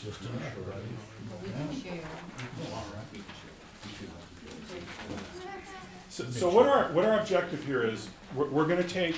Just enough, right? We can share. So what our objective here is, we're going to take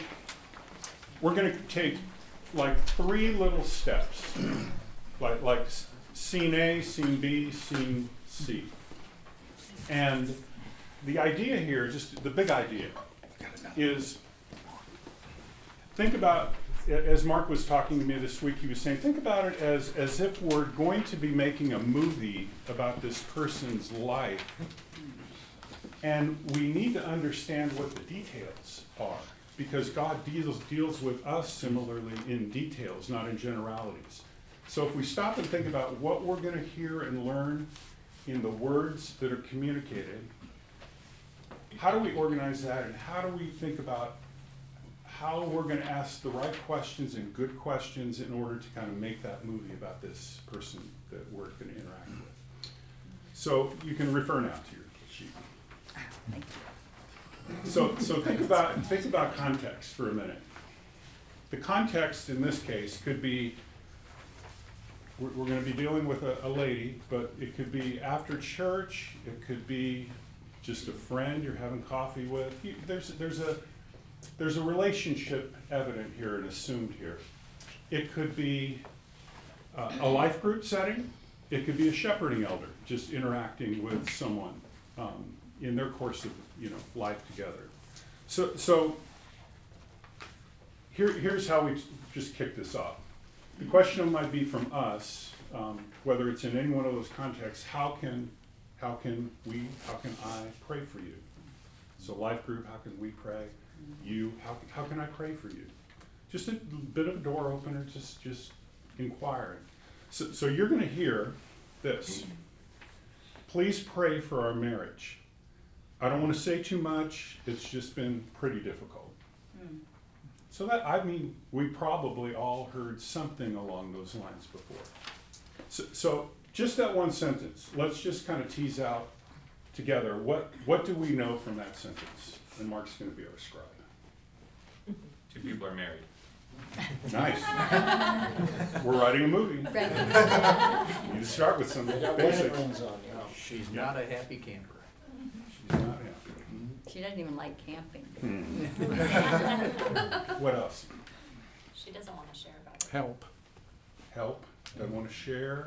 like 3 little steps, like scene A, scene B, scene C, and the idea here, just the big idea, is think about, as Mark was talking to me this week, he was saying, think about it as if we're going to be making a movie about this person's life. And we need to understand what the details are, because God deals with us similarly in details, not in generalities. So if we stop and think about what we're going to hear and learn in the words that are communicated, how do we organize that, and how do we think about how we're going to ask the right questions and good questions in order to kind of make that movie about this person that we're going to interact with. So you can refer now to your sheet. Thank you. So think about context for a minute. The context in this case could be, we're going to be dealing with a lady, but it could be after church, it could be just a friend you're having coffee with. There's a relationship evident here and assumed here. It could be a life group setting. It could be a shepherding elder just interacting with someone in their course of life together. So here's how we just kick this off. The question might be from us, whether it's in any one of those contexts, how can I pray for you? So life group, how can we pray? You, how can I pray for you? Just a bit of a door opener, just inquiring. So you're going to hear this. Please pray for our marriage. I don't want to say too much. It's just been pretty difficult. So we probably all heard something along those lines before. So just that one sentence, let's just kind of tease out together, what do we know from that sentence? And Mark's going to be our scribe. 2 people are married. Nice. We're writing a movie. You need to start with some basics. She's not a happy camper. She's not happy. She doesn't even like camping. What else? She doesn't want to share about it. Help. Help. Doesn't want to share.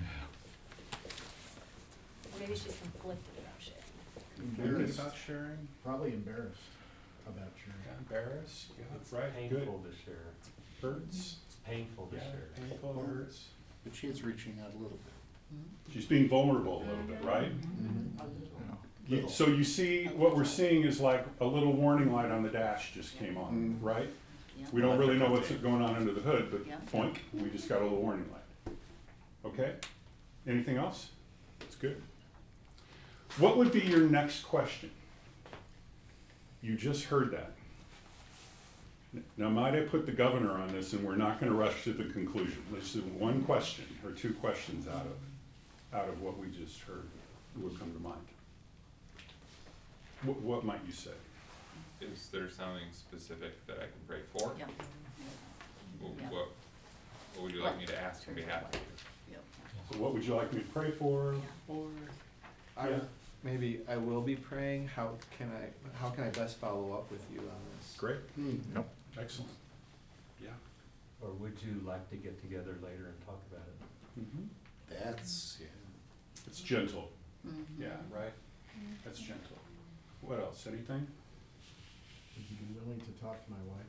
Or maybe she's conflicted about sharing. Embarrassed about sharing. Probably embarrassed about sharing. Yeah, embarrassed. Yeah, It's right. painful Good. to share. Hurts. It's painful to Yeah, share. painful. Hurts. But she is reaching out a little bit. She's being vulnerable a little bit, right? Little. So you see, what we're seeing is like a little warning light on the dash just came on, right? Yeah. We don't really know what's going on under the hood, but Yeah. point, we just got a little warning light. Okay? Anything else? That's good. What would be your next question? You just heard that. Now, might I put the governor on this, and we're not going to rush to the conclusion. Let's do one question or 2 questions out of what we just heard would come to mind. What might you say? Is there something specific that I can pray for? Yeah. Yeah. What would you like me to ask on behalf of you? Yep. So what would you like me to pray for? Or Yeah. maybe I will be praying. How can I best follow up with you on this? Great. Nope. Excellent. Yeah. Or would you like to get together later and talk about it? Mm-hmm. That's, yeah. It's gentle. Mhm. Yeah, right? That's gentle. What else? Anything? Would you be willing to talk to my wife?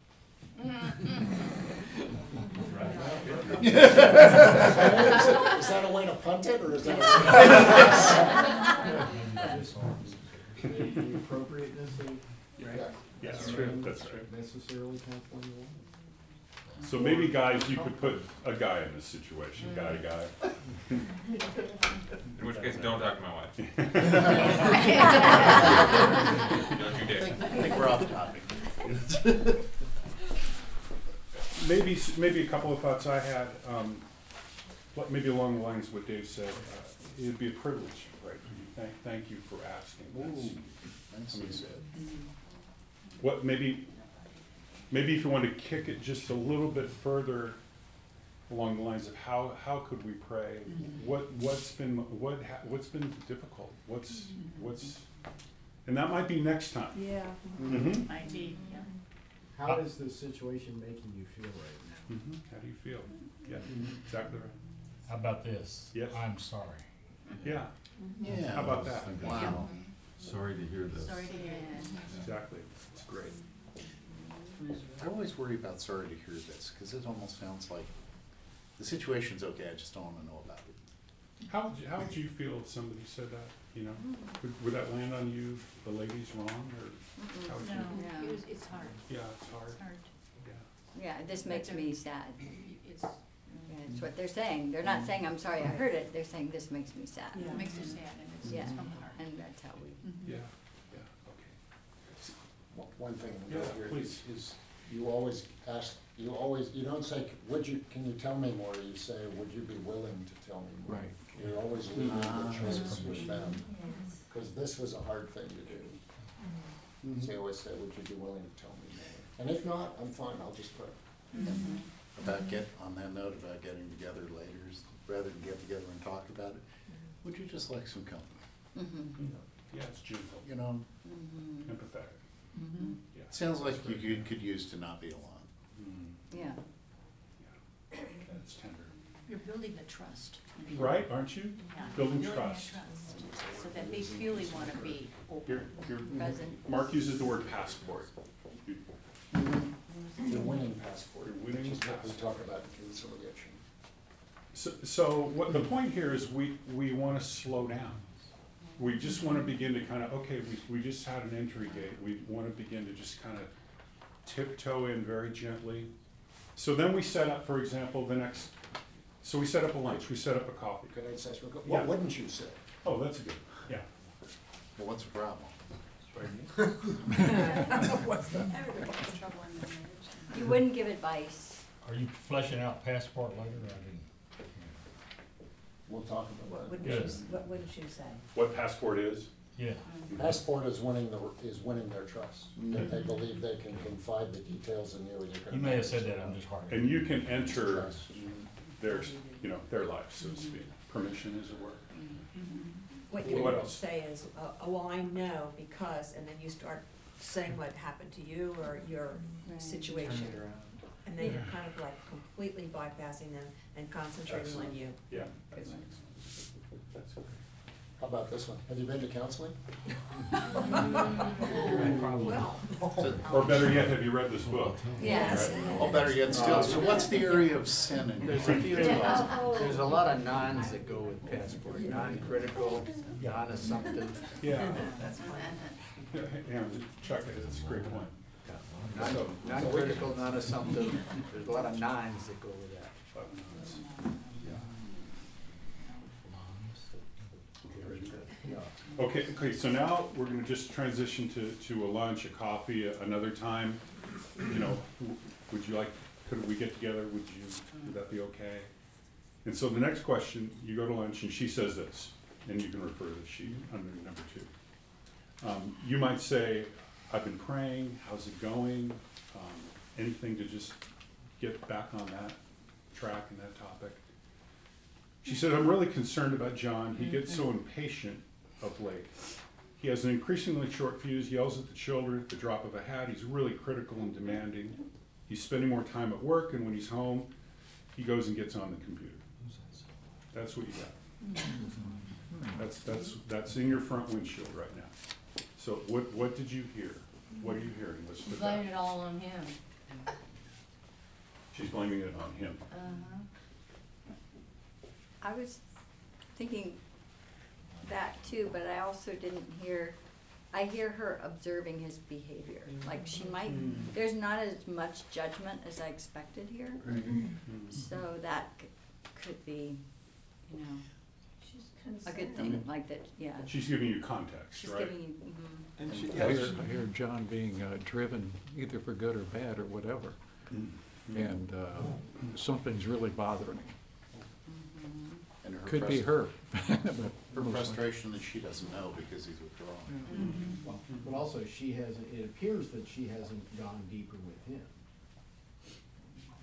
Is that a way to punt it, or is that The appropriateness of Yeah. Yeah, That's right. true. That's right. necessarily kind of formula? So maybe guys, you could put a guy in this situation, guy to guy. In which case, don't talk to my wife. Don't you dare. I think we're off topic. Maybe a couple of thoughts I had, maybe along the lines of what Dave said. It'd be a privilege to pray for you. Thank you for asking. Nicely said. What maybe if you want to kick it just a little bit further, along the lines of how could we pray? What's been difficult? What's, and that might be next time. Yeah. Mm-hmm. Might be, yeah. How is the situation making you feel right now? Mm-hmm. How do you feel? Yeah, exactly right. How about this? Yes. I'm sorry. Yeah, Yeah. how about that? Wow. Sorry to hear this. Sorry to hear that. Exactly, it's great. I always worry about sorry to hear this, because it almost sounds like the situation's okay, I just don't wanna know about it. How would you feel if somebody said that, you know? Would that land on you, the ladies wrong, or how would you? No. It's hard, Yeah, it's hard, it's hard. yeah. Yeah, this makes me sad. It's, Yeah, it's what they're saying. They're not saying, I'm sorry I heard it, they're saying, this makes me sad. Yeah. it makes us sad and Yeah, it's from the heart. and that's how we, Yeah, yeah, okay. One thing Yeah, about here please. is you always ask, you don't say, can you tell me more? You say, would you be willing to tell me more? Right. You're always leaving the Ah. choice with them, because this was a hard thing to do. So you always say, would you be willing to tell me more? And if not, I'm fine, I'll just pray. About on that note, about getting together later, rather than get together and talk about it, would you just like some company? Yeah, it's gentle, You know, empathetic, yeah. it sounds like you could use to not be alone. yeah. Yeah, it's tender. You're building the trust. Right, aren't you? Yeah. Building that trust. So that they feel they wanna be open. You're, Present. Mark uses the word passport. You- The winning passport, Your winning which is what we passport. talk about in conciliation. So what the point here is we wanna slow down. We just wanna begin to kinda, okay, we just had an entry gate, we wanna begin to just kinda tiptoe in very gently. So then we set up, for example, so we set up a lunch, we set up a coffee. Could I say, Yeah. what wouldn't you say? Oh, that's good, yeah. Well, what's the problem? You wouldn't give advice. Are you fleshing out passport later? I didn't. We'll talk about that. What wouldn't you say? What passport is? Yeah. Passport is winning their trust. That they believe they can confide the details in you and you're gonna. You may have said that, I'm just hard. And you can enter their life, so to speak. Permission is a word. What you What would else? say is, oh, well, I know because, and then you start saying what happened to you or your Right. situation. Turn it around. And then you're kind of like completely bypassing them and concentrating on you. Yeah, Good that's one. excellent. That's okay. How about this one? Have you been to counseling? Or better yet, have you read this book? Yes. Or better yet still, so what's the area of sin in There's a few, Yeah. there's a lot of nons that go with passport, non-critical, non-assumptive, Yeah. Yeah, Chuck, that's a great point. non-critical, non-assumptive, there's a lot of nons that go with that. Okay, so now we're gonna just transition to a lunch, a coffee, another time. You know, would you like, could we get together, would that be okay? And so the next question, you go to lunch and she says this, and you can refer to the sheet under number 2. You might say, I've been praying, how's it going? Anything to just get back on that track and that topic. She said, I'm really concerned about John. He gets so impatient of late. He has an increasingly short fuse, yells at the children at the drop of a hat. He's really critical and demanding. He's spending more time at work, and when he's home, he goes and gets on the computer. That's what you got. That's in your front windshield right now. So what did you hear? What are you hearing? Let's put that. Blame it all on him. She's blaming it on him. I was thinking that too, but I also didn't I hear her observing his behavior. Like she might, there's not as much judgment as I expected here. So that could be, you know, a good thing, like that, yeah. She's giving you context, She's right? giving you, And she, Yeah. I hear John being driven either for good or bad or whatever, and something's really bothering him. And her Could be her. but Her mostly- frustration is she doesn't know because he's withdrawing. Well, but also it appears that she hasn't gone deeper with him.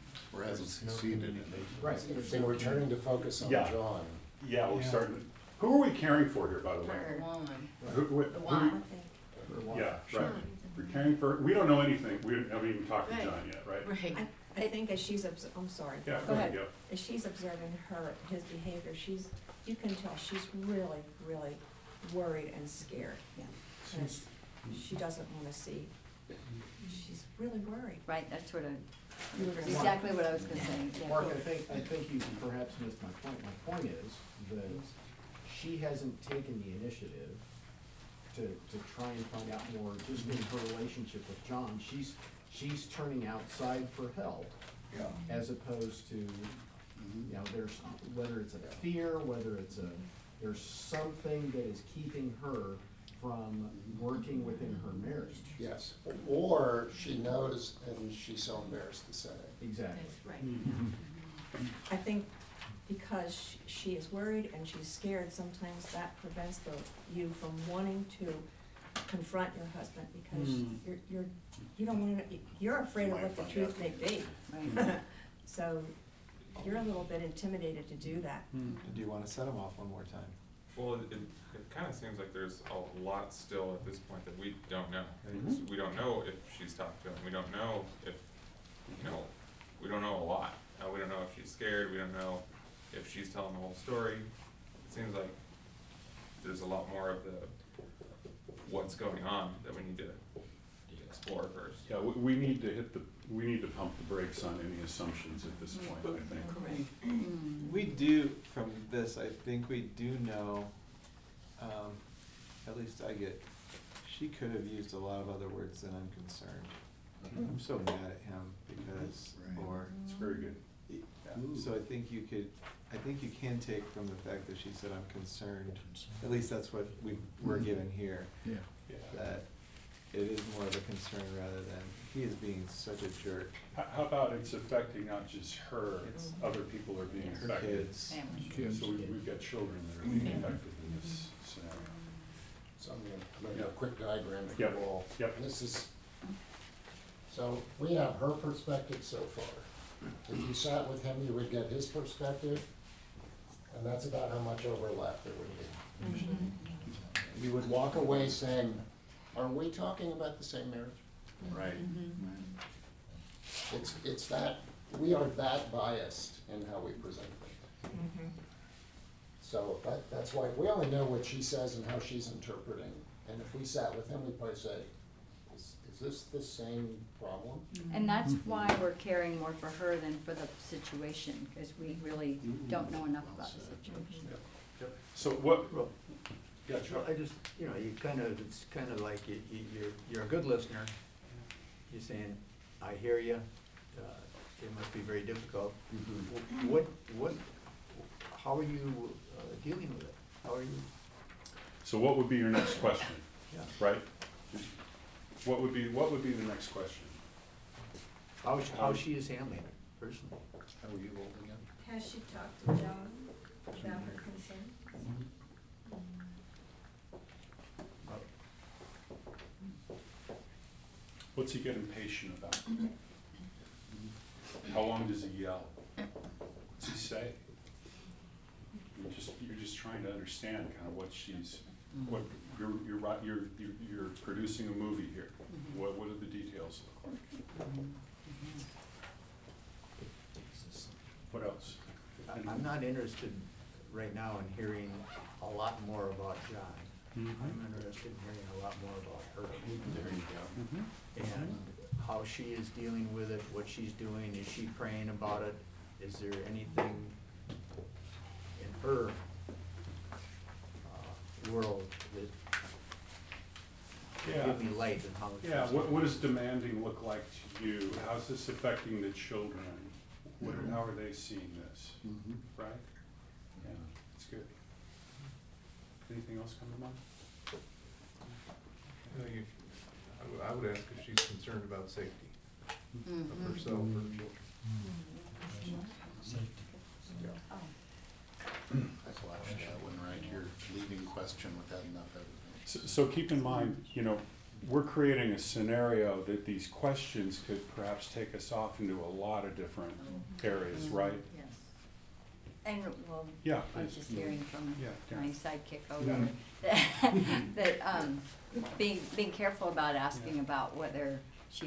or hasn't There's no succeeded in it. communication. Right, so we're turning to focus on Yeah. John. Yeah, we're starting, who are we caring for here, by the way? Her. Who- The who- one. Yeah, right. We're caring for, we don't know anything, we haven't even talked to Right. John yet, right? Right. I think as she's, I'm sorry. Yeah, Go go ahead, ahead. yeah. As she's observing his behavior, you can tell she's really, really worried and scared. And she doesn't wanna see, she's really worried. Right, that's sort of, You were gonna say- exactly what I was gonna say, yeah. Mark, I think you perhaps missed my point. My point is that she hasn't taken the initiative to try and find out more, just in her relationship with John. She's turning outside for help, Yeah. as opposed to, you know, there's, whether it's a fear, whether it's there's something that is keeping her from working within her marriage. Yes, or she knows and she's so embarrassed to say. Exactly. Right. I think because she is worried and she's scared, sometimes that prevents you from wanting to confront your husband because you don't wanna, you're afraid of what the truth may be. Right. So you're a little bit intimidated to do that. Do you wanna set them off one more time? Well, it kind of seems like there's a lot still at this point that we don't know. Because we don't know if she's talked to him, we don't know if, you know, we don't know a lot. We don't know if she's scared, we don't know if she's telling the whole story. It seems like there's a lot more of the, what's going on that we need to explore first. Yeah, we need to pump the brakes on any assumptions at this point, I think. Correct. We do, from this, I think we do know, at least I get, she could have used a lot of other words than I'm concerned. I'm so mad at him because, Right. or, It's very good. so I think you can take from the fact that she said, I'm concerned, at least that's what we're given here, Yeah. Yeah. that it is more of a concern rather than, he is being such a jerk. How about it's affecting not just her, other people are being Her affected. kids. Family. Kids. So we've got children that are being affected in this scenario. So I'm gonna make a quick diagram of Yep. you all. Yep. This is, so we have her perspective so far. If you sat with him, you would get his perspective, and that's about how much overlap there would be. You would walk away saying, are we talking about the same marriage? Right. It's that, we are that biased in how we present things. So that's why, we only know what she says and how she's interpreting. And if we sat with him, we'd probably say, is this the same problem? And that's why we're caring more for her than for the situation, because we really don't know enough about the situation. So what, Well, yeah, Well, Chuck? I just, you know, it's kind of like you're a good listener. You're saying, I hear you, it must be very difficult. How are you dealing with it? How are you? So what would be your next question, Yeah. right? What would be the next question? How she is handling it personally? How are you holding up? Has she talked to John about her concern? What's he get impatient about? How long does he yell? What's he say? You're just trying to understand kind of what she's, what, you're producing a movie here. What do the details look like? What else? I'm not interested right now in hearing a lot more about John. I'm interested in hearing a lot more about her. There you go. And how she is dealing with it, what she's doing, is she praying about it? Is there anything in her world that Yeah. give me light in how she's. Yeah, what does demanding look like to you? How's this affecting the children? How are they seeing this, right? Yeah, that's good. Anything else come to mind? I would ask if she's concerned about safety of herself or her children. I flashed that one right here, leading question without enough evidence. So keep in mind, you know, we're creating a scenario that these questions could perhaps take us off into a lot of different areas, right? Yes. And, well, Yeah, I was please. just hearing from Yeah, my yeah. sidekick over that, being careful about asking about whether she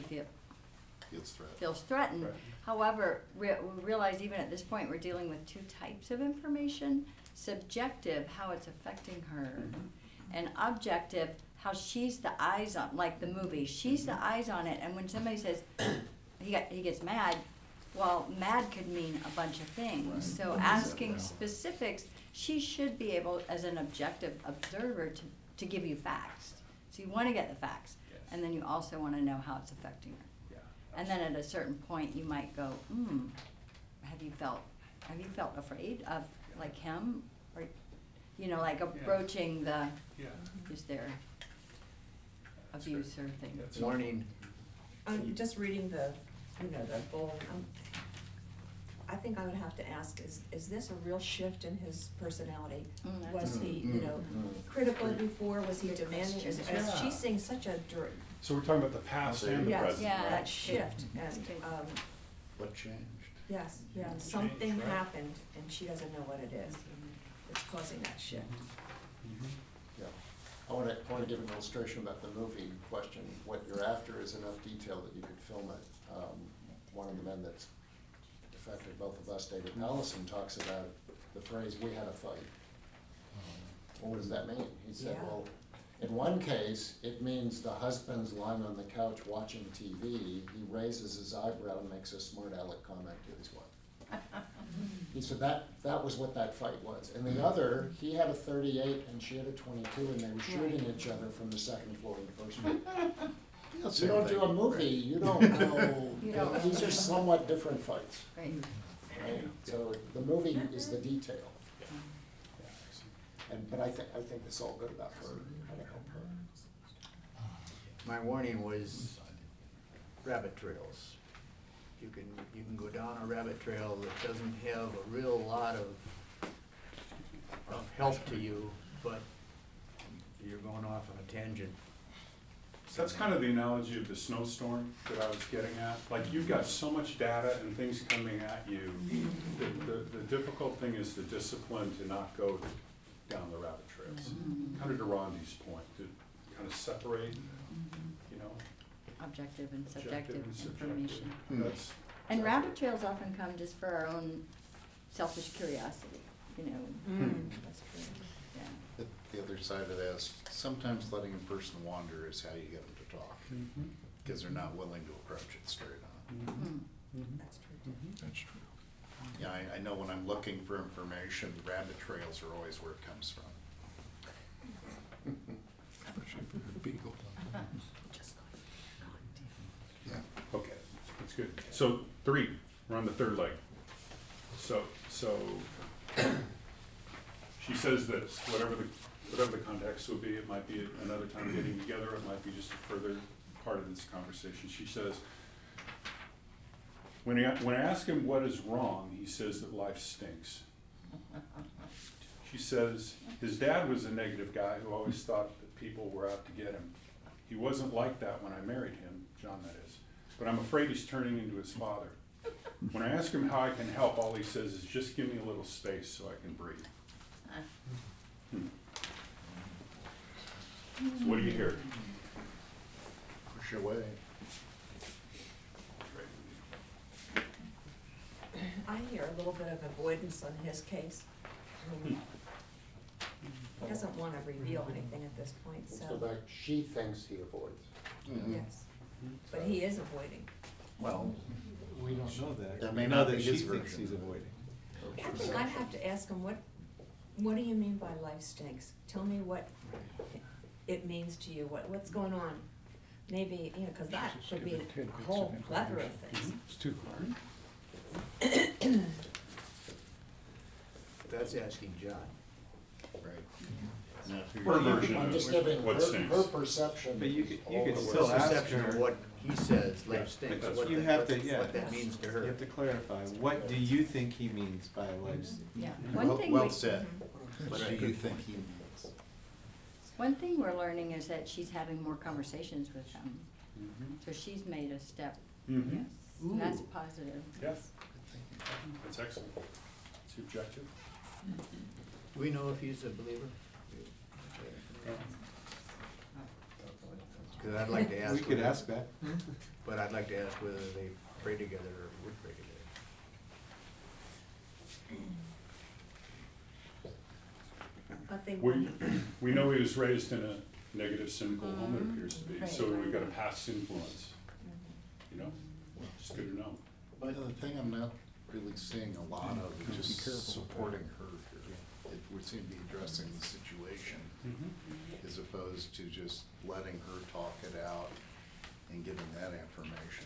feels threatened. Right. However, we realize even at this point, we're dealing with two types of information: subjective, how it's affecting her, and objective, how she's the eyes on, like the movie, she's the eyes on it. And when somebody says he gets mad, well, mad could mean a bunch of things. So asking specifics, she should be able, as an objective observer, to give you facts. So you want to get the facts, Yes. and then you also want to know how it's affecting her. Yeah, And then at a certain point, you might go, have you felt afraid of, like, him? Or, you know, like approaching the, Yeah. is there abuse or thing? That's- Warning. I'm just reading the bold, I think I would have to ask, is this a real shift in his personality? That's Was he, critical before, was he demanding, is she's seeing such a, So we're talking about the past and the yes, present. Yeah, right? that shift, and, What changed? yes, yeah, Change, something right. happened, and she doesn't know what it is. It's causing that shift. Yeah. I wanna give an illustration about the movie question. What you're after is enough detail that you could film it. One of the men that's affected both of us, David Allison, talks about the phrase, "we had a fight." What does that mean? He said, Yeah. well, in one case, it means the husband's lying on the couch watching TV, he raises his eyebrow and makes a smart aleck comment to his wife. He said that was what that fight was. And the other, he had a 38 and she had a 22, and they were shooting each other from the second floor of the first floor. You don't do a movie, you don't know, You don't these are somewhat different fights, Right. right? So the movie is the detail. But I think this is all good about her, how to help her. My warning was rabbit trails. You can go down a rabbit trail that doesn't have a real lot of help to you, but you're going off on a tangent. That's kind of the analogy of the snowstorm that I was getting at. Like, you've got so much data and things coming at you. The difficult thing is the discipline to not go down the rabbit trails. Kind of to Rondi's point, to kind of separate, you know, Objective and objective subjective and subjective. information. That's, And rabbit trails often come just for our own selfish curiosity, you know. That's true. Yeah. The other side of that is sometimes letting a person wander is how you get them to talk, because they're not willing to approach it straight on. That's true too. That's true. Yeah, I know when I'm looking for information, rabbit trails are always where it comes from. Beagle. Yeah. okay, that's good. So 3, we're on the third leg. So she says this, whatever the context will be, it might be another time getting together, it might be just a further part of this conversation. She says, when I ask him what is wrong, he says that life stinks. She says, his dad was a negative guy who always thought that people were out to get him. He wasn't like that when I married him, John that is, but I'm afraid he's turning into his father. When I ask him how I can help, all he says is, just give me a little space so I can breathe. So what do you hear? Push away. I hear a little bit of avoidance on his case. He doesn't wanna reveal anything at this point, Let's so, go back, she thinks he avoids. yes. But he is avoiding. Well, We don't know that. That may We know not that be she his thinks version. he's avoiding. I think I'd have to ask him, what do you mean by life stinks? Tell me what it means to you, what's going on? Maybe, cause that could be a whole plethora of things. It's too hard. That's asking John. right. Now, if Her you're- version I'm of just giving what her stinks. perception. But you is could all the still way. ask Perception of her- what he says, Yeah, life stinks, that's what You that, have to, yeah. what that means to You her. have to clarify, what do you think he means by life? Yeah. One thing Well we- said. What do you think he means? One thing we're learning is that she's having more conversations with them, so she's made a step. Mm-hmm. And that's Ooh. positive. Yes, that's excellent. It's the objective. Do we know if he's a believer? Cause I'd like to ask. We could whether- ask that. But I'd like to ask whether they pray together or would pray together. I think. We know he was raised in a negative, cynical home, it appears to be, Right. so we've got a past influence, you know, just good to know. But the thing I'm not really seeing a lot of is just supporting her here. It would seem to be addressing the situation as opposed to just letting her talk it out and giving that information.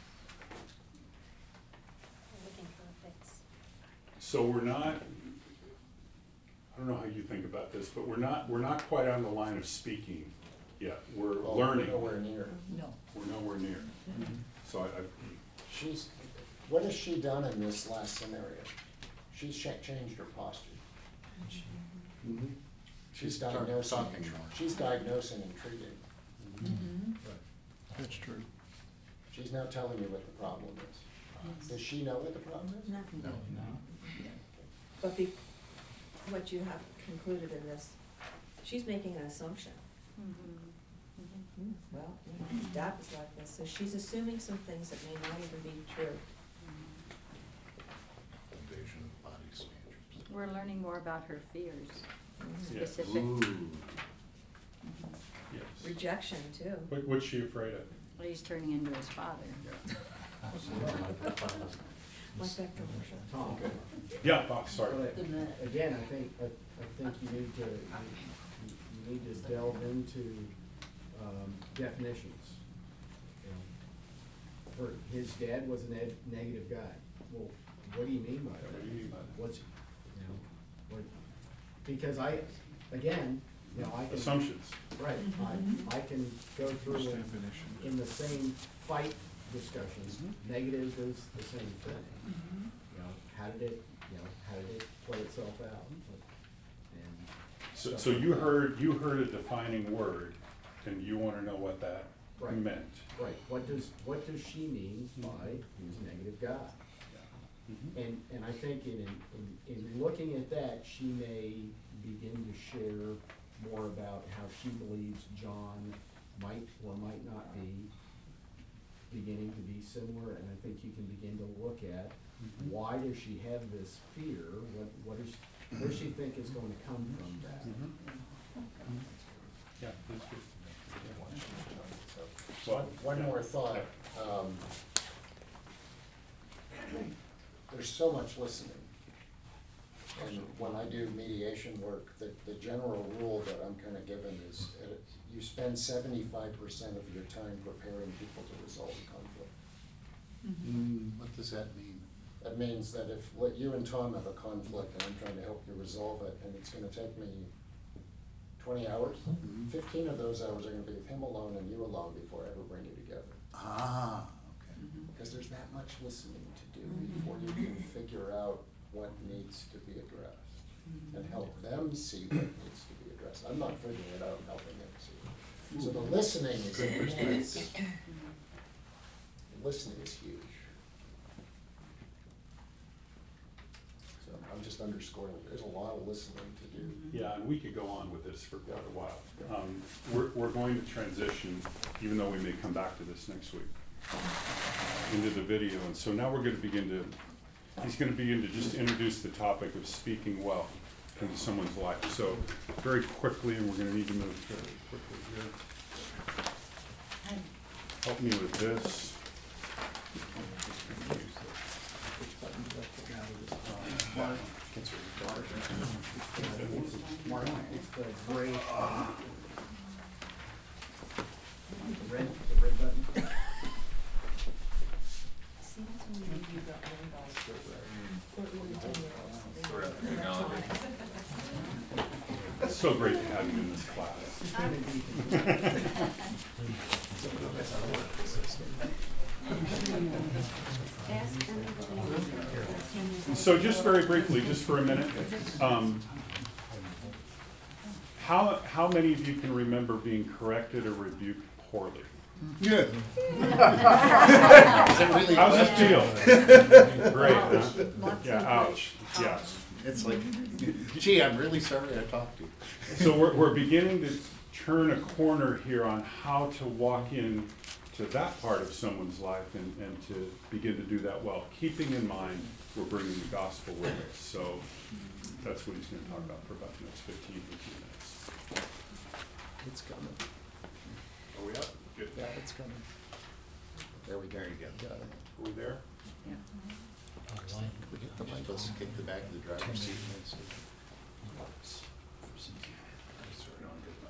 We're looking for a fix. So we're not, I don't know how you think about this, but we're not quite on the line of speaking yet, we're Well, learning. We're nowhere near. No. We're nowhere near. So I, She's, what has she done in this last scenario? She's changed her posture. She's diagnosing, talking more. she's diagnosing and treating. That's true. She's now telling you what the problem is. Does she know what the problem is? No. No. But what you have concluded in this, she's making an assumption. Well, Dad was like this, so she's assuming some things that may not even be true. Invasion of body standards. We're learning more about her fears, Yeah. specific. Ooh. yes. Rejection too. What's she afraid of? Well, he's turning into his father. Like that commercial. Tom. Yeah, Bob, sorry. But again, I think you need to, you need to delve into, definitions. You know, his dad was a negative guy. Well, what do you mean by What that? do you mean by that? What's, you know, what, because again, you know, I can. Assumptions. Right, I can go through in the same fight discussions, negative is the same thing. You know, how did it play itself out? And So you heard a defining word, and you wanna know what that Right. meant. right, what does she mean by he's a negative guy? And I think in looking at that, she may begin to share more about how she believes John might or might not be beginning to be similar, and I think you can begin to look at why does she have this fear? What does she think is going to come from that? Yeah, that's good. One more thought. There's so much listening. And when I do mediation work, the general rule that I'm kind of given is you spend 75% of your time preparing people to resolve conflict. What does that mean? That means that if you and Tom have a conflict and I'm trying to help you resolve it, and it's gonna take me 20 hours, 15 of those hours are gonna be with him alone and you alone before I ever bring you together. Ah, okay. Because there's that much listening to do before you can figure out what needs to be addressed and help them see what needs to be addressed. I'm not figuring it out, I'm helping them see it. So the listening is immense. The listening is huge. So I'm just underscoring, there's a lot of listening to do. Yeah, and we could go on with this for quite a while. We're going to transition, even though we may come back to this next week, into the video. And so now we're gonna begin to, he's gonna begin to just introduce the topic of speaking well into someone's life. So very quickly, and we're gonna need to move very quickly here. Help me with this. Mark, it's the gray, the red button. See, that's when you got involved. Or even 10 years. Sort of technology. It's so great to have you in this class. Ask anybody. So just very briefly, just for a minute, How many of you can remember being corrected or rebuked poorly? Yeah. Really How's it feel? Great, huh? Lots Yeah, of ouch, yes. It's like, gee, I'm really sorry I talked to you. So we're beginning to turn a corner here on how to walk in to that part of someone's life and to begin to do that well, keeping in mind we're bringing the gospel with us. So that's what he's going to talk about for about the next 15, 18 minutes. It's coming. Are we up? Good. Yeah, it's coming. There we go. Got it. Are we there? Yeah. We get the mic, let's kick the back of the driver's seat. Sorry, no, I'm good.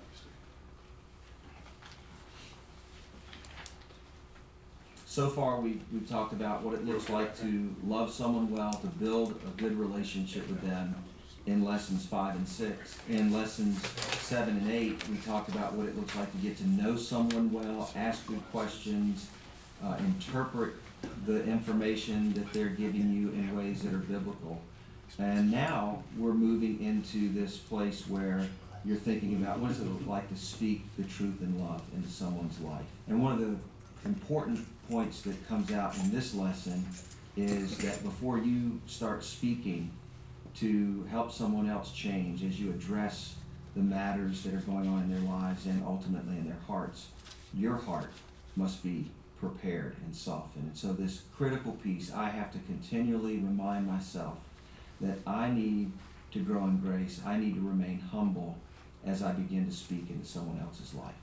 So far, we've talked about what it looks like to love someone well, to build a good relationship with them in lessons 5 and 6. In lessons 7 and 8, we talked about what it looks like to get to know someone well, ask good questions, interpret the information that they're giving you in ways that are biblical. And now we're moving into this place where you're thinking about what does it look like to speak the truth in love into someone's life. And one of the important points that comes out in this lesson is that before you start speaking to help someone else change, as you address the matters that are going on in their lives and ultimately in their hearts, your heart must be prepared and softened. And so this critical piece, I have to continually remind myself that I need to grow in grace. I need to remain humble as I begin to speak into someone else's life.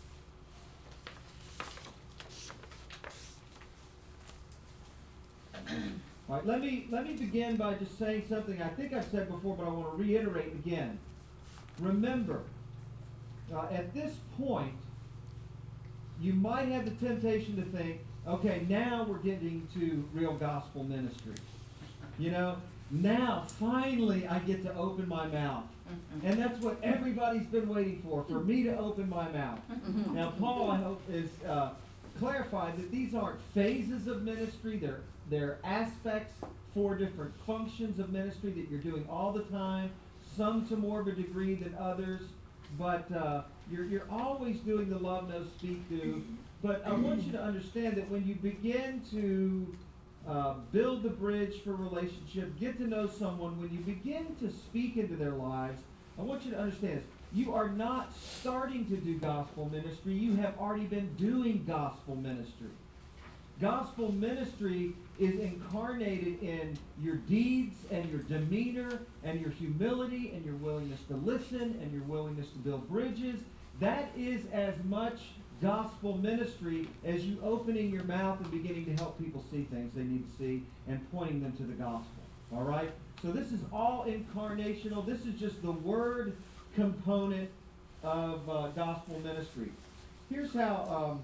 All right, let me begin by just saying something I think I've said before, but I want to reiterate again. Remember, at this point, you might have the temptation to think, okay, now we're getting to real gospel ministry. You know, now finally I get to open my mouth. And that's what everybody's been waiting for me to open my mouth. Now, Paul, I hope, is clarified that these aren't phases of ministry. They're aspects, 4 different functions of ministry that you're doing all the time, some to more of a degree than others, but you're always doing the love, no, speak, do. But I want you to understand that when you begin to build the bridge for relationship, get to know someone, when you begin to speak into their lives, I want you to understand this. You are not starting to do gospel ministry. You have already been doing gospel ministry. Gospel ministry is incarnated in your deeds and your demeanor and your humility and your willingness to listen and your willingness to build bridges. That is as much gospel ministry as you opening your mouth and beginning to help people see things they need to see and pointing them to the gospel. All right? So this is all incarnational. This is just the word component of gospel ministry. Here's how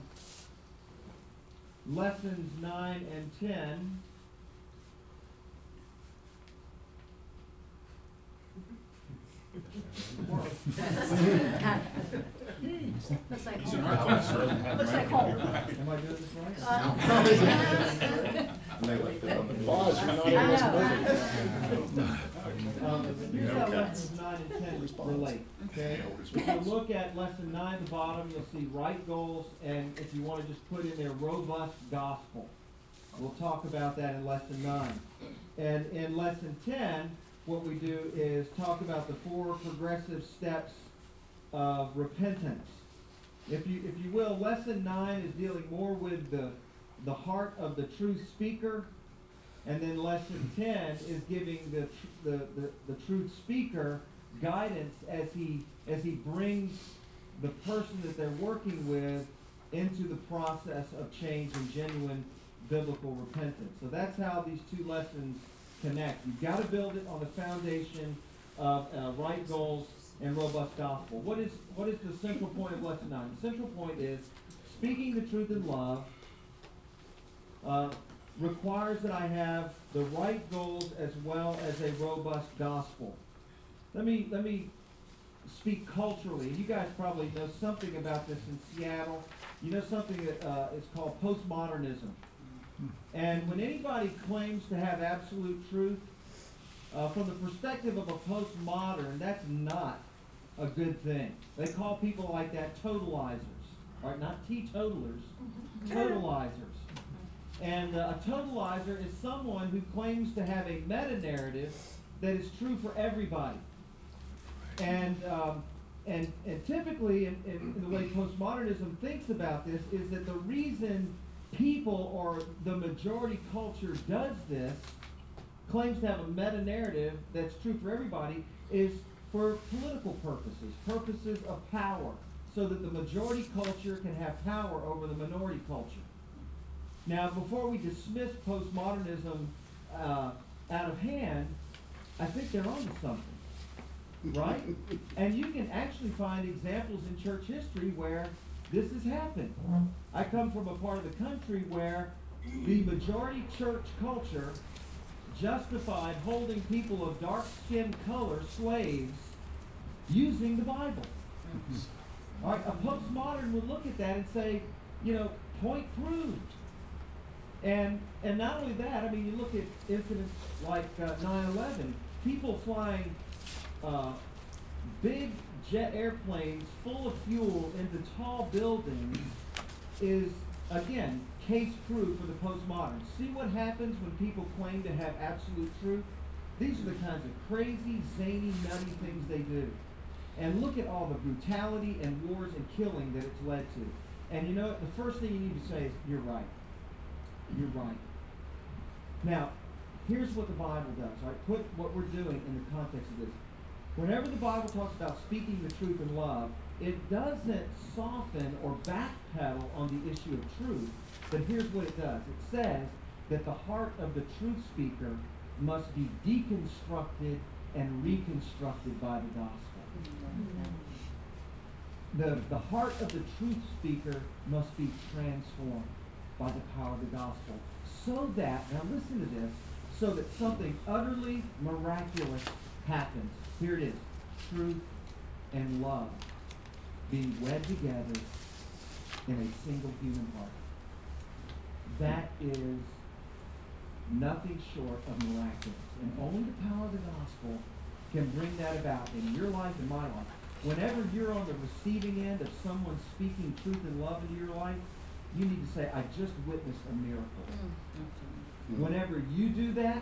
lessons 9 and 10 Looks like home. Looks like home. Am I doing this right? And they left it on the pause, you're not I in this know. movie. Here's how lessons 9 and 10 relate. Okay? If you look at lesson 9 at the bottom, you'll see right goals, and if you want to just put in there robust gospel. We'll talk about that in lesson 9. And in lesson 10, what we do is talk about the 4 progressive steps of repentance. If you will, lesson 9 is dealing more with the heart of the true speaker, and then lesson 10 is giving the truth speaker guidance as he brings the person that they're working with into the process of change and genuine biblical repentance. So that's how these 2 lessons connect. You've got to build it on the foundation of right goals and robust gospel. What is the central point of lesson 9? The central point is speaking the truth in love requires that I have the right goals as well as a robust gospel. Let me speak culturally. You guys probably know something about this in Seattle. You know something that is called postmodernism. And when anybody claims to have absolute truth, from the perspective of a postmodern, that's not a good thing. They call people like that totalizers, right? Not teetotalers, totalizers. And a totalizer is someone who claims to have a meta-narrative that is true for everybody. And typically, in the way postmodernism thinks about this, is that the reason people or the majority culture does this, claims to have a meta-narrative that's true for everybody, is for political purposes, purposes of power, so that the majority culture can have power over the minority culture. Now, before we dismiss postmodernism out of hand, I think they're onto something, right? And you can actually find examples in church history where this has happened. I come from a part of the country where the majority church culture justified holding people of dark skin color slaves using the Bible. All right, a postmodern would look at that and say, point proved. And not only that, I mean, you look at incidents like 9/11, people flying big jet airplanes full of fuel into tall buildings is, again, case proof for the postmoderns. See what happens when people claim to have absolute truth? These are the kinds of crazy, zany, nutty things they do. And look at all the brutality and wars and killing that it's led to. And the first thing you need to say is, you're right. You're right. Now, here's what the Bible does, right? Put what we're doing in the context of this. Whenever the Bible talks about speaking the truth in love, it doesn't soften or backpedal on the issue of truth, but here's what it does. It says that the heart of the truth speaker must be deconstructed and reconstructed by the gospel. The heart of the truth speaker must be transformed by the power of the gospel. So that, now listen to this, so that something utterly miraculous happens. Here it is. Truth and love being wed together in a single human heart. That is nothing short of miraculous. And only the power of the gospel can bring that about in your life and my life. Whenever you're on the receiving end of someone speaking truth and love into your life, you need to say, I just witnessed a miracle. Whenever you do that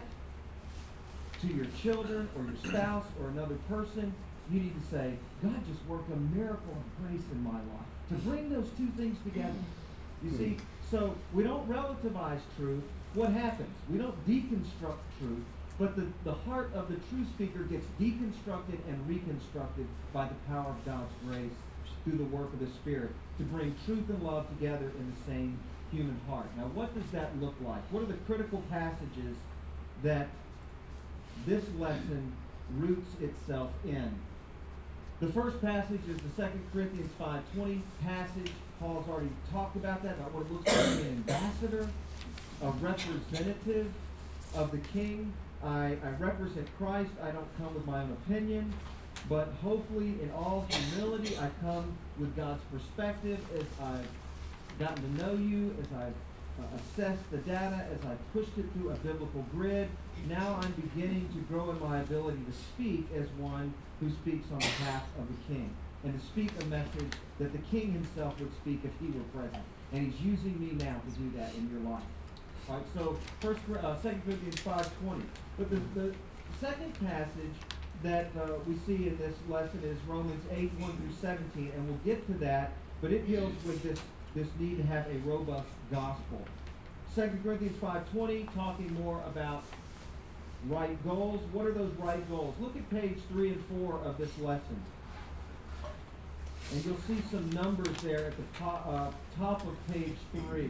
to your children or your spouse or another person, you need to say, God just worked a miracle of grace in my life. To bring those two things together. You see, so we don't relativize truth. What happens? We don't deconstruct truth, but the heart of the truth speaker gets deconstructed and reconstructed by the power of God's grace through the work of the Spirit to bring truth and love together in the same human heart. Now, what does that look like? What are the critical passages that this lesson roots itself in? The first passage is the 2 Corinthians 5:20 passage. Paul's already talked about that, about what it looks like to be an ambassador, a representative of the King. I represent Christ. I don't come with my own opinion, but hopefully in all humility I come with God's perspective as I've gotten to know you, as I've assessed the data, as I've pushed it through a biblical grid. Now I'm beginning to grow in my ability to speak as one who speaks on behalf of the King, and to speak a message that the King himself would speak if he were present. And he's using me now to do that in your life. All right, so 2 Corinthians 5:20. But the second passage that we see in this lesson is Romans 8:1-17, and we'll get to that, but it deals with this need to have a robust gospel. 2 Corinthians 5:20, talking more about right goals. What are those right goals? Look at page 3 and 4 of this lesson. And you'll see some numbers there at the top of page 3.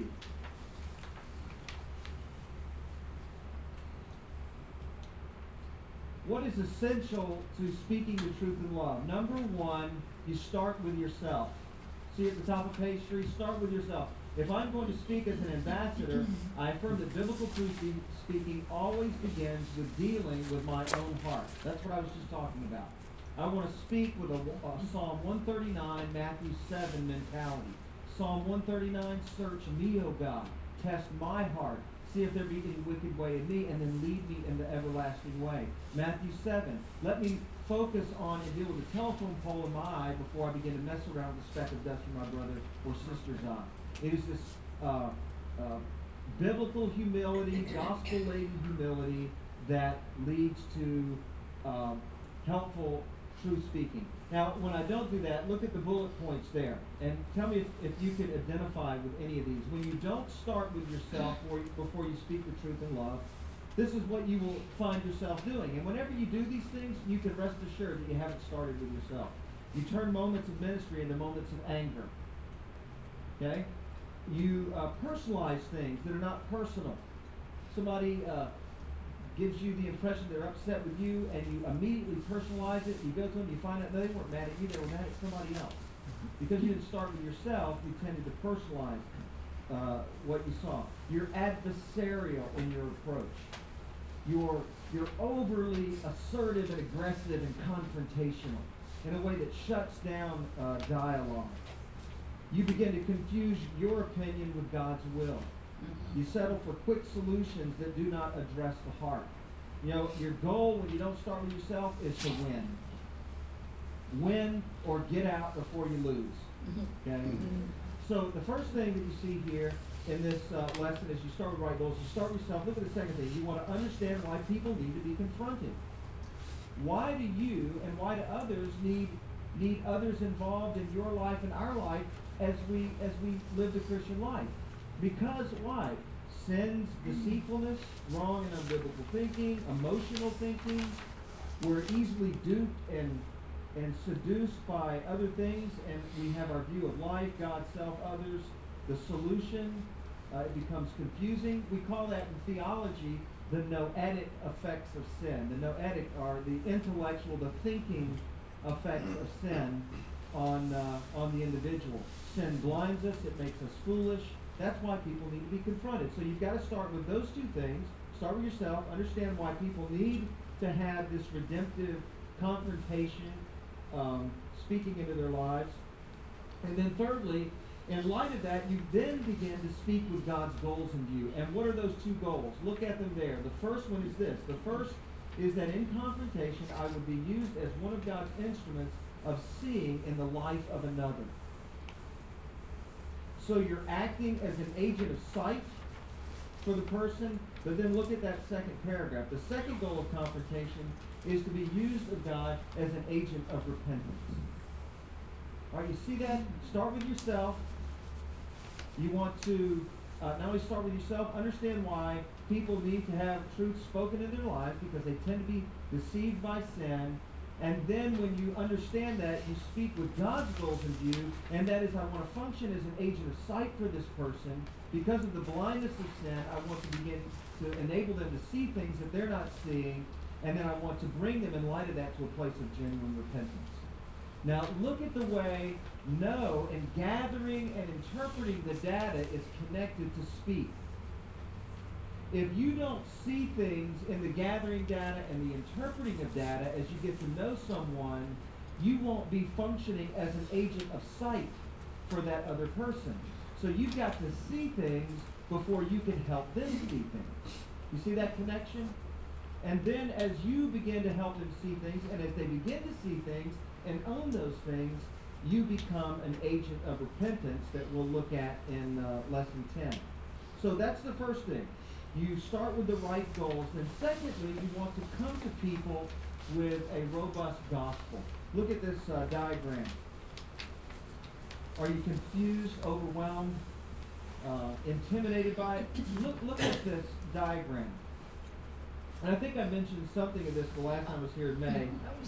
What is essential to speaking the truth in love? Number one, you start with yourself. See at the top of page 3, start with yourself. If I'm going to speak as an ambassador, I affirm that biblical truth speaking always begins with dealing with my own heart. That's what I was just talking about. I want to speak with a Psalm 139, Matthew 7 mentality. Psalm 139, search me, O God. Test my heart. see if there be any wicked way in me, and then lead me in the everlasting way. Matthew 7, let me focus on and deal with the telephone pole in my eye before I begin to mess around with the speck of dust in my brother or sister's eye. It is this biblical humility, gospel-laden humility that leads to helpful truth speaking. Now, when I don't do that, look at the bullet points there, and tell me if you could identify with any of these. When you don't start with yourself before you speak the truth in love, this is what you will find yourself doing. And whenever you do these things, you can rest assured that you haven't started with yourself. You turn moments of ministry into moments of anger. Okay? You personalize things that are not personal. Somebody gives you the impression they're upset with you, and you immediately personalize it. You go to them, you find out they weren't mad at you, they were mad at somebody else. Because you didn't start with yourself, you tended to personalize what you saw. You're adversarial in your approach. You're overly assertive and aggressive and confrontational in a way that shuts down dialogue. You begin to confuse your opinion with God's will. You settle for quick solutions that do not address the heart. You know, your goal when you don't start with yourself is to win. Win or get out before you lose. Okay? So the first thing that you see here in this lesson is you start with right goals. You start with yourself. Look at the second thing. You want to understand why people need to be confronted. Why do you and why do others need others involved in your life and our life as we live the Christian life? Because why? Sins, deceitfulness, wrong and unbiblical thinking, emotional thinking. We're easily duped and seduced by other things, and we have our view of life, God, self, others. The solution, it becomes confusing. We call that in theology the noetic effects of sin. The noetic are the intellectual, the thinking effects of sin on the individual. Sin blinds us, it makes us foolish. That's why people need to be confronted. So you've got to start with those two things. Start with yourself. Understand why people need to have this redemptive confrontation, speaking into their lives. And then thirdly, in light of that, you then begin to speak with God's goals in view. And what are those two goals? Look at them there. The first one is this. The first is that in confrontation, I would be used as one of God's instruments of seeing in the life of another. So you're acting as an agent of sight for the person, but then look at that second paragraph. The second goal of confrontation is to be used of God as an agent of repentance. All right, you see that? Start with yourself. You want to not only start with yourself, understand why people need to have truth spoken in their lives because they tend to be deceived by sin. And then when you understand that, you speak with God's goals in view, and that is I want to function as an agent of sight for this person. Because of the blindness of sin, I want to begin to enable them to see things that they're not seeing, and then I want to bring them in light of that to a place of genuine repentance. Now look at the way know and gathering and interpreting the data is connected to speak. If you don't see things in the gathering data and the interpreting of data as you get to know someone, you won't be functioning as an agent of sight for that other person. So you've got to see things before you can help them see things. You see that connection? And then as you begin to help them see things, and as they begin to see things and own those things, you become an agent of repentance that we'll look at in lesson 10. So that's the first thing. You start with the right goals. Then secondly, you want to come to people with a robust gospel. Look at this diagram. Are you confused, overwhelmed, intimidated by it? Look at this diagram. And I think I mentioned something of this the last time I was here in May.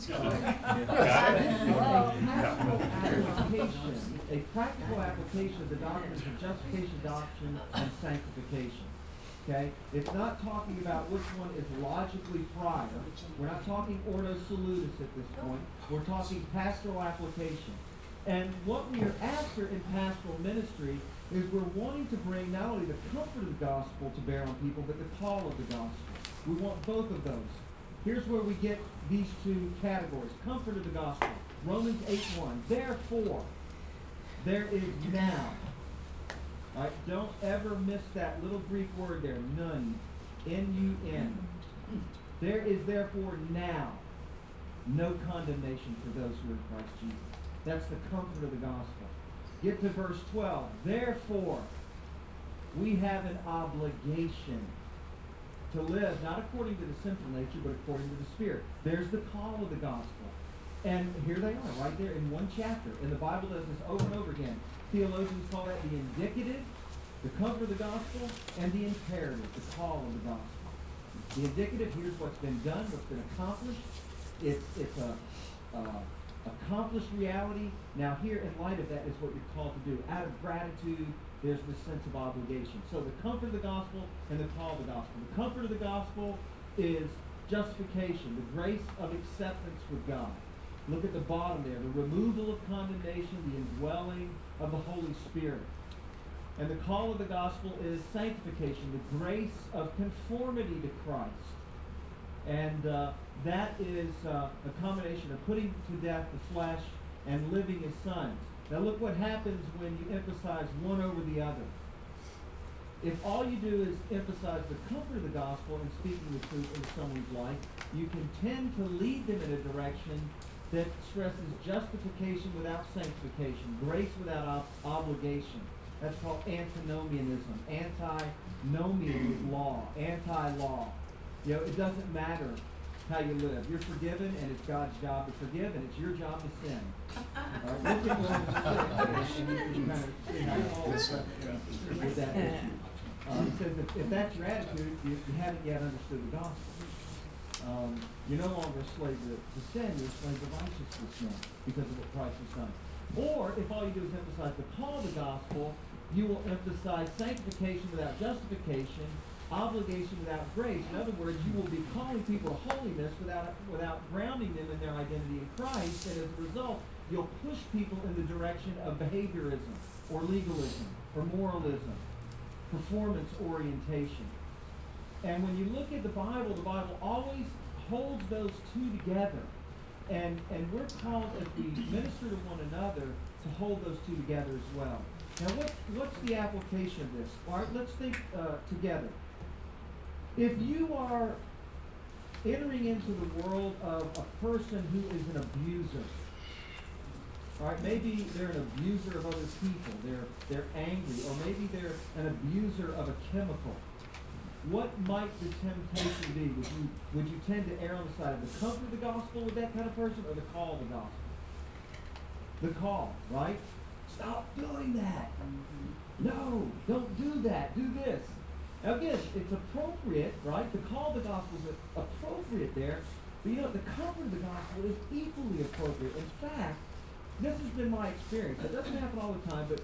A practical application of the doctrines of justification, adoption, and sanctification. Okay? It's not talking about which one is logically prior. We're not talking ordo salutis at this point. We're talking pastoral application. And what we are after in pastoral ministry is we're wanting to bring not only the comfort of the gospel to bear on people, but the call of the gospel. We want both of those. Here's where we get these two categories. Comfort of the gospel. Romans 8:1. Therefore, there is now Right? Don't ever miss that little Greek word there, nun, N-U-N. There is therefore now no condemnation for those who are in Christ Jesus. That's the comfort of the gospel. Get to verse 12. Therefore, we have an obligation to live not according to the sinful nature, but according to the Spirit. There's the call of the gospel. And here they are, right there in one chapter. And the Bible does this over and over again. Theologians call that the indicative, the comfort of the gospel, and the imperative, the call of the gospel. The indicative, here's what's been done, what's been accomplished. It's a accomplished reality. Now here, in light of that, is what you're called to do. Out of gratitude, there's this sense of obligation. So the comfort of the gospel and the call of the gospel. The comfort of the gospel is justification, the grace of acceptance with God. Look at the bottom there, the removal of condemnation, the indwelling of the Holy Spirit. And the call of the gospel is sanctification, the grace of conformity to Christ. And that is a combination of putting to death the flesh and living as sons. Now look what happens when you emphasize one over the other. If all you do is emphasize the comfort of the gospel and speaking the truth into someone's life, you can tend to lead them in a direction that stresses justification without sanctification, grace without obligation. That's called antinomianism. Antinomian is law, anti-law. You know, it doesn't matter how you live. You're forgiven, and it's God's job to forgive, and it's your job to sin. All right, look at Romans 6, and you can kind of see how it all with that issue. It says if that's your attitude, you haven't yet understood the gospel. You're no longer a slave to sin, you're a slave to righteousness now because of what Christ has done. Or if all you do is emphasize the call of the gospel, you will emphasize sanctification without justification, obligation without grace. In other words, you will be calling people to holiness without grounding them in their identity in Christ, and as a result, you'll push people in the direction of behaviorism or legalism or moralism, performance orientation. And when you look at the Bible always holds those two together. And we're called, as we minister to one another, to hold those two together as well. Now, what's the application of this? All right, let's think together. If you are entering into the world of a person who is an abuser, all right, maybe they're an abuser of other people, they're angry, or maybe they're an abuser of a chemical. What might the temptation be? Would you tend to err on the side of the comfort of the gospel with that kind of person, or the call of the gospel? The call, right? Stop doing that. No, don't do that. Do this. Now again, it's appropriate, right? The call of the gospel is appropriate there, but you know, the comfort of the gospel is equally appropriate. In fact, this has been my experience. It doesn't happen all the time, but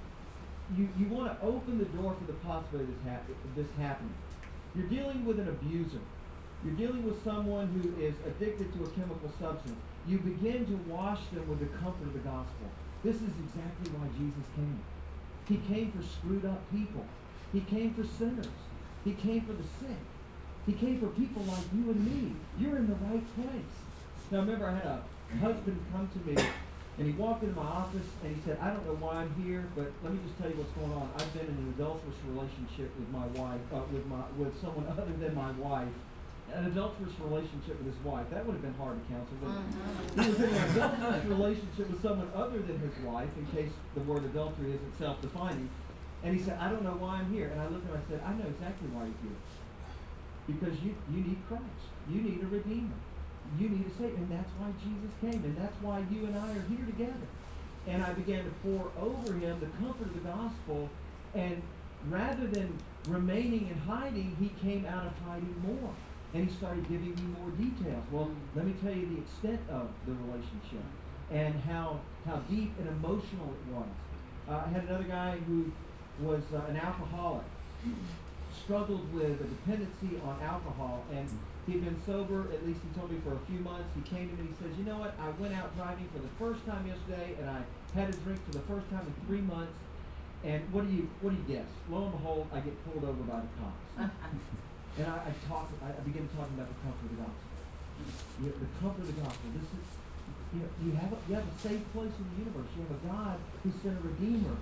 you want to open the door for the possibility of this happening. You're dealing with an abuser. You're dealing with someone who is addicted to a chemical substance. You begin to wash them with the comfort of the gospel. This is exactly why Jesus came. He came for screwed up people. He came for sinners. He came for the sick. He came for people like you and me. You're in the right place. Now remember, I had a husband come to me, and he walked into my office, and he said, I don't know why I'm here, but let me just tell you what's going on. I've been in an adulterous relationship with my wife, with someone other than my wife. An adulterous relationship with his wife. That would have been hard to counsel, but he was in an adulterous relationship with someone other than his wife, in case the word adultery isn't self-defining. And he said, I don't know why I'm here. And I looked at him and I said, I know exactly why you're here. Because you need Christ. You need a Redeemer. You need a Savior. And that's why Jesus came. And that's why you and I are here together. And I began to pour over him the comfort of the gospel. And rather than remaining in hiding, he came out of hiding more. And he started giving me more details. Well, let me tell you the extent of the relationship and how deep and emotional it was. I had another guy who was an alcoholic, struggled with a dependency on alcohol, and he'd been sober, at least he told me, for a few months. He came to me and he says, you know what, I went out driving for the first time yesterday, and I had a drink for the first time in 3 months, and what do you guess? Lo and behold, I get pulled over by the cops. And I begin talking about the comfort of the gospel. The comfort of the gospel. This is, you have a safe place in the universe. You have a God who sent a Redeemer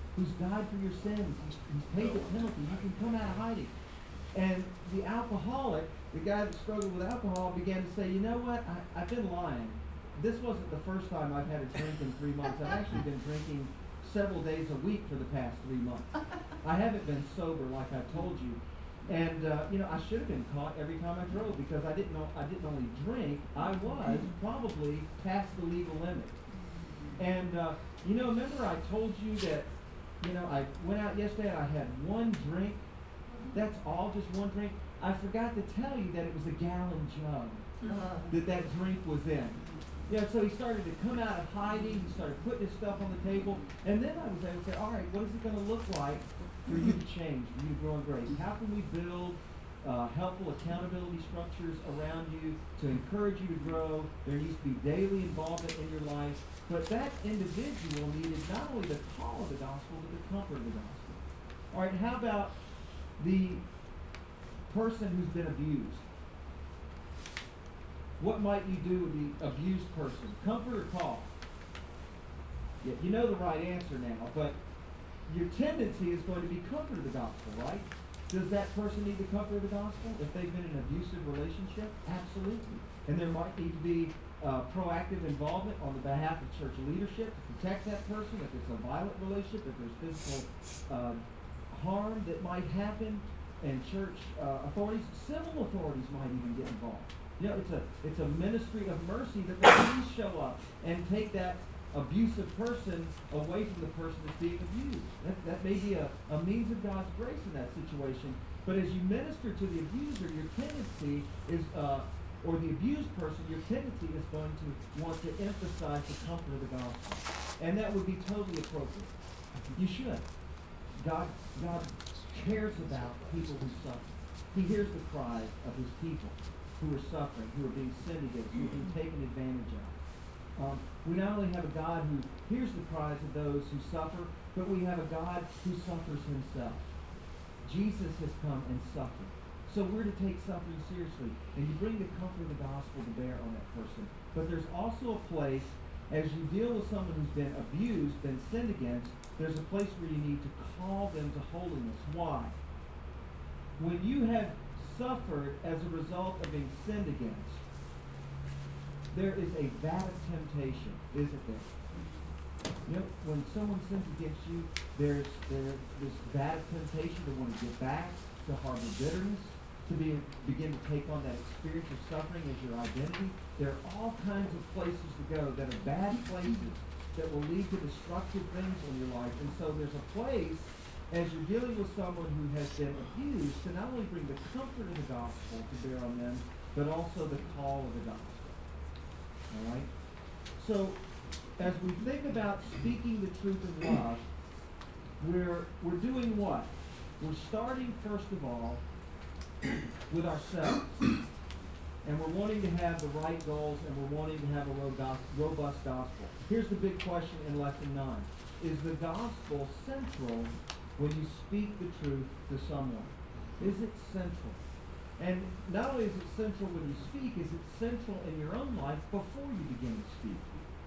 who's died for your sins, who's paid the penalty. You can come out of hiding. And the alcoholic, the guy that struggled with alcohol, began to say, you know what, I've been lying. This wasn't the first time I've had a drink in 3 months. I've actually been drinking several days a week for the past 3 months. I haven't been sober like I told you. And, I should have been caught every time I drove because I didn't only drink, I was probably past the legal limit. And, remember I told you that, I went out yesterday and I had one drink. That's all, just one drink. I forgot to tell you that it was a gallon jug that drink was in. So he started to come out of hiding, he started putting his stuff on the table, and then I was able to say, all right, what is it going to look like for you to change, for you to grow in grace? How can we build helpful accountability structures around you to encourage you to grow? There needs to be daily involvement in your life, but that individual needed not only the call of the gospel, but the comfort of the gospel. All right, how about the person who's been abused? What might you do with the abused person? Comfort or call? Yeah, you know the right answer now, but your tendency is going to be comfort of the gospel, right? Does that person need the comfort of the gospel if they've been in an abusive relationship? Absolutely. And there might need to be proactive involvement on the behalf of church leadership to protect that person if it's a violent relationship, if there's physical harm that might happen, and church authorities, civil authorities might even get involved. It's a ministry of mercy that the police show up and take that abusive person away from the person that's being abused. That may be a means of God's grace in that situation. But as you minister to the abuser, your tendency is, or the abused person, your tendency is going to want to emphasize the comfort of the gospel. And that would be totally appropriate. You should. God cares about people who suffer. He hears the cries of his people who are suffering, who are being sinned against, who are being taken advantage of. We not only have a God who hears the cries of those who suffer, but we have a God who suffers himself. Jesus has come and suffered. So we're to take suffering seriously, and you bring the comfort of the gospel to bear on that person. But there's also a place, as you deal with someone who's been abused, been sinned against, there's a place where you need to call them to holiness. Why? When you have suffered as a result of being sinned against, there is a vat of temptation, isn't there? When someone sins against you, there's this vat of temptation to want to get back, to harbor bitterness, to begin to take on that experience of suffering as your identity. There are all kinds of places to go that are bad places that will lead to destructive things in your life. And so there's a place, as you're dealing with someone who has been abused, to not only bring the comfort of the gospel to bear on them, but also the call of the gospel. All right? So, as we think about speaking the truth in love, we're doing what? We're starting, first of all, with ourselves. And we're wanting to have the right goals, and we're wanting to have a robust gospel. Here's the big question in Lesson 9. Is the gospel central when you speak the truth to someone? Is it central? And not only is it central when you speak, is it central in your own life before you begin to speak?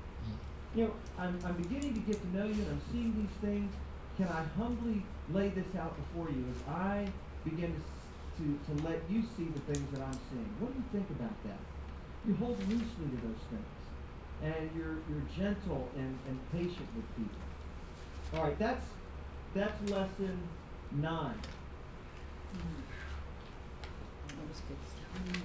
I'm beginning to get to know you, and I'm seeing these things. Can I humbly lay this out before you as I begin to let you see the things that I'm seeing? What do you think about that? You hold loosely to those things, and you're gentle and patient with people. All right, that's lesson 9. That was good stuff.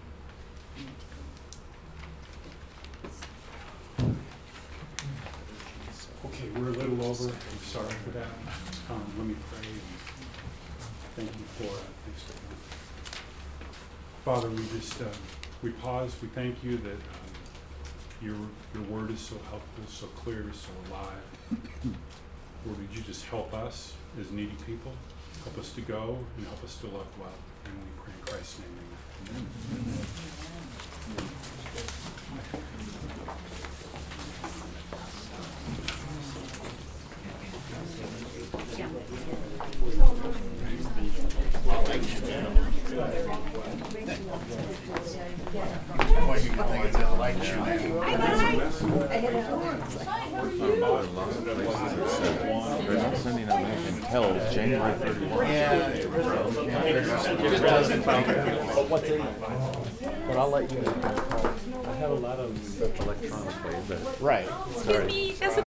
Okay, we're a little over. I'm sorry for that. Let me pray. Thank you for thanks for that. Father, we pause. We thank you that your word is so helpful, so clear, so alive. Lord, would you just help us as needy people? Help us to go and help us to love well. And we pray in Christ's name. Amen. sending them back until January 31. But I'll let you know. I have a lot of electronic ways, but. Right. Excuse me, that's